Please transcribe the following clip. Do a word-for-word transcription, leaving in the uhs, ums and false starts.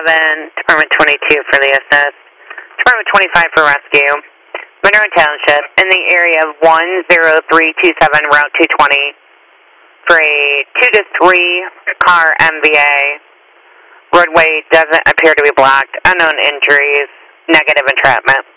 seven, Department twenty-two for the assist, Department twenty-five for rescue, Monroe Township, in the area of one zero three two seven, Route two twenty, for a two to three car M V A. Roadway doesn't appear to be blocked. Unknown injuries. Negative entrapment.